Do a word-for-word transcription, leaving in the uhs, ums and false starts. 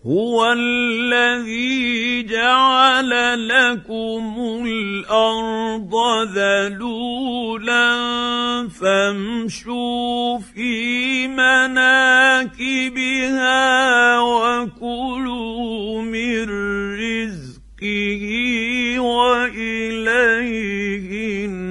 هو الذي جعل لكم الأرض ذلولا فامشوا في مناكبها وكلوا من رزقه وإليه